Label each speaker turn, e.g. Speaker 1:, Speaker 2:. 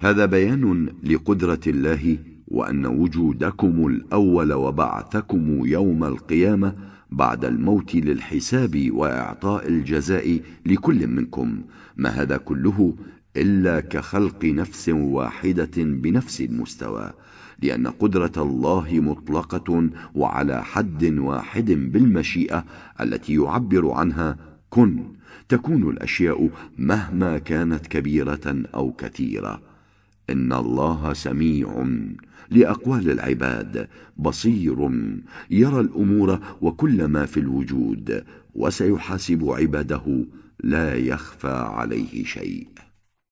Speaker 1: هذا بيان لقدرة الله، وأن وجودكم الأول وبعثكم يوم القيامة بعد الموت للحساب وإعطاء الجزاء لكل منكم، ما هذا كله إلا كخلق نفس واحدة بنفس المستوى، لأن قدرة الله مطلقة وعلى حد واحد بالمشيئة التي يعبر عنها كن، تكون الأشياء مهما كانت كبيرة أو كثيرة. إن الله سميع لأقوال العباد، بصير يرى الأمور وكل ما في الوجود، وسيحاسب عباده لا يخفى عليه شيء.